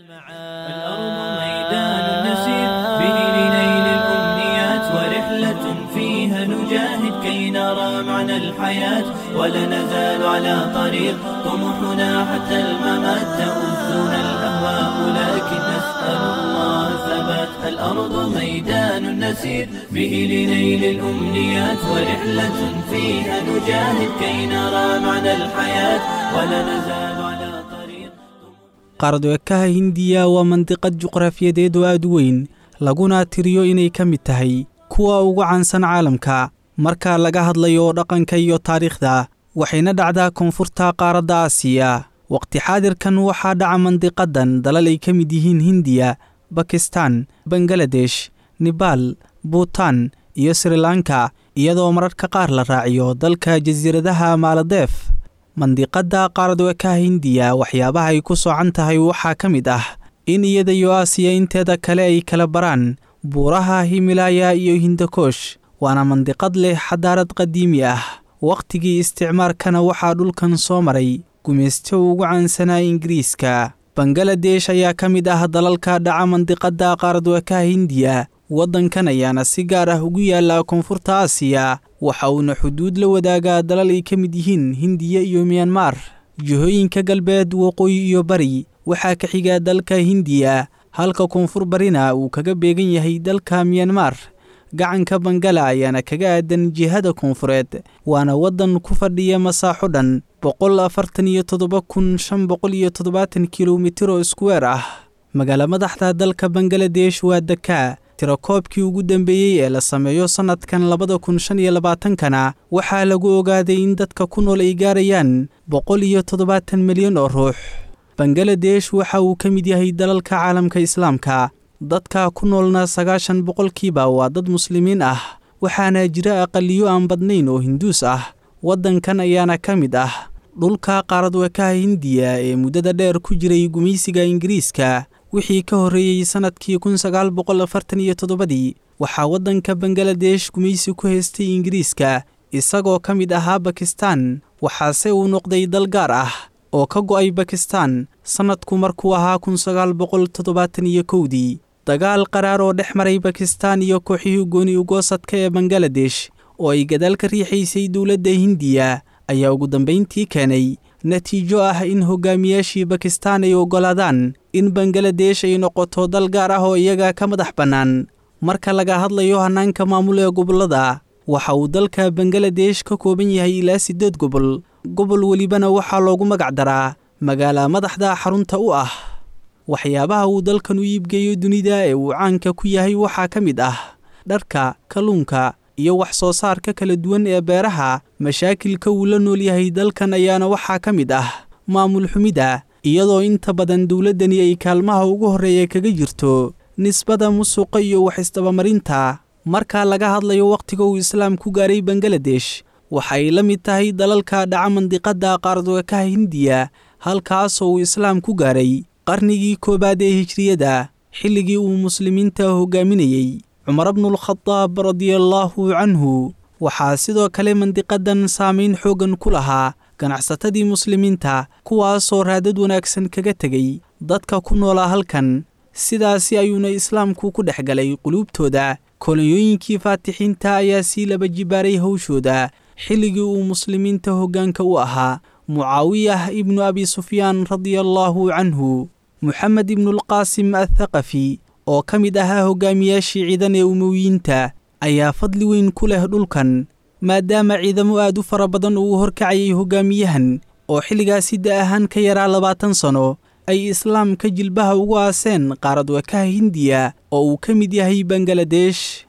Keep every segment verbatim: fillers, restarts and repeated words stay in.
الأرض ميدان نسير به لنيل الأمنيات ورحلة فيها نجاهد كي نرى معنى الحياة ولا نزال على طريق طموحنا حتى الممات تؤذنا الأهواء لكن نسأل الله ثبات. الأرض ميدان نسير به لنيل الأمنيات ورحلة فيها نجاهد كي نرى معنى الحياة ولا نزال على طريق. qaardoekaha hindiya waa mandiqad juqraafiyadeed oo aad u weyn laguna tiriyo inay ka mid tahay kuwa ugu caansan caalamka marka laga hadlayo dhaqanka iyo taariikhda waxayna dhacdaa koonfurta qaaradda Aasiya. waqti xaadirkan waxaa dhaca mandiqadan dalal ay ka mid yihiin Hindiya, Bakistan, Bangladesh, Nepal, Bhutan iyo Sri Lanka iyadoo mararka qaar la raaciyo dalka jasiiradaha Maldives. mandiqada qaardoekaha Hindiya waxyaabaha ay ku soocan tahay waxaa ka mid ah in iyada iyo Aasiya inteeda kale ay kala baraan buuraha Himalaya iyo Hindukush, waana mandiqad leh xadaarad qadiimi ah. waqtigii isticmaarkana waxaa dhulkan soo maray gumeysto ugu caansanaa Ingiriiska. Bangladesh ayaa ka mid ah dalalka dhaca mandiqada qaardoekaha Hindiya. waddankan ayaana si gaar ah ugu yaala koonfurta Aasiya, waxa uuna xuduud la wadaagaa dalal ay ka mid yihiin Hindiya iyo Myanmar. jihooyinka galbeed, waqooyi iyo bari waxaa ka xiga dalka Hindiya, halka koonfur barina uu kaga beegan yahay dalka Myanmar. gacanka Bangala ayaana kaga aadan jihada koonfureed, waana waddan ku fadhiya masaaxo dhan boqol afartan iyo toddoba kun shan boqol iyo toddobaatan kiiloomitir oo iskuweer ah. magaala madaxda dalka Bangladesh waa Dhaka. tirakoobkii ugu dambeeyey ee la sameeyo sanadkan labada kun shan iyo labaatan-kana waxaa lagu ogaaday in dadka ku nool ay gaarayaan boqol iyo toddobaatan milyan oo ruux. Bangladesh waxa uu ka mid yahay dalalka caalamka Islaamka, dadka ku noolna sagaashan boqolkiiba waa dad muslimiin ah, waxaana jira aqaliyo aan badnayn oo Hinduus ah. waddankan ayaana ka mid ah dhulka qaardoekaha Hindiya ee muddada dheer ku jiray gumeysiga Ingiriiska. wixii ka horreeyay sanadkii kun sagaal boqol afartan iyo toddobadii waxaa waddanka Bangladesh gumeysi ku haystay Ingiriiska isagoo ka mid ahaa Bakistan, waxaase uu noqday dal gaar ah oo ka go'ay Bakistan sanadku markuu ahaa kun sagaal boqol toddobaatan iyo kowdii. dagaal qaraar oo dhex maray Bakistan iyo kooxihii gooni ugoosadka ee Bangladesh oo ay gadaal ka riixaysay dowladda Hindiya ayaa ugu dambeyntii keenay natiijo ah in hogaamiyaashii Bakistan ay ogolaadaan in Bangladesh ay noqoto dal gaar ah oo iyaga ka madax bannaan. marka laga hadlayo hanaanka maamul ee gobollada, waxa uu dalka Bangladesh ka kooban yahay ilaa siddeed gobol. gobol welibana waxaa loogu magac daraa magaala madaxda xarunta u ah. waxyaabaha uu dalkan u iibgeeyo dunida ee uu caanka ku yahay waxaa ka mid ah dharka, kalluunka iyo wax soo saarka kala duwan ee beeraha. mashaakilka uu la nool yahay dalkan ayaana waxaa ka mid ah maamul xumida, iyadoo inta badan dowladdani ay kaalmaha ugu horreeya kaga jirto nisbada musuqa iyo wax isdabamarinta. marka laga hadlayo waqtiga uu islaam ku gaaray Bangladesh, waxay la mid tahay dalalka dhaca mandiqada qaardoekaha Hindiya, halkaasoo uu islaam ku gaaray qarnigii koobaad ee hijriyada, xilligii uu muslimiinta hogaaminayay Cumar ibnul Khataab radiyallahu canhu. waxaa sidoo kale mandiqadan saamayn xoogan ku lahaa ganacsatadii muslimiinta, kuwaasoo raadad wanaagsan kaga tegay dadka ku noolaa halkan. sidaasi ayuuna islaamku ku dhex galay quluubtooda. kolonyooyinkii faatixiinta ayaa sii laba jibaaray hawshooda xilligii uu muslimiinta hoggaanka u ahaa Mucaawiyah ibnu Abi Sufyaan radiyallahu canhu. Muxamed ibnulqaasim athaqafi oo ka mid ahaa hogaamiyaashii ciidan ee umawiyiinta ayaa fadli weyn ku leh dhulkan, maadaama ciidamo aad u fara badan uu horkacayay hogaamiyahan oo xilligaasi da ahaan ka yaraa labaatan sano ay islaamka jilbaha ugu aaseen qaardoekaha Hindiya oo uu ka mid yahay Bangladesh.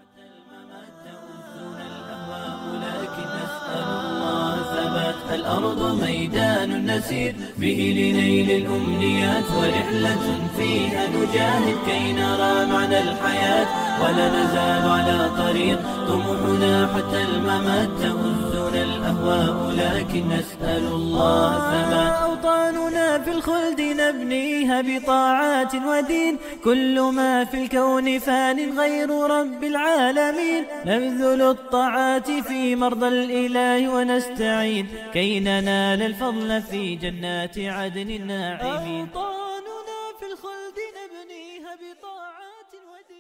الأرض ميدان نسير به لنيل الأمنيات ورحلة فيها نجاهد كي نرى معنى الحياة ولا نزال على طريق طموحنا حتى الممات تؤذنا الأهواء لكن نسأل الله ثبات. أوطاننا في الخلد نبنيها بطاعات ودين، كل ما في الكون فان غير رب العالمين. نبذل الطاعات في مرضى الإله ونستعين كي ننال الفضل في جنات عدن الناعمين. أوطاننا في الخلد الخلد نبنيها بطاعات ودين.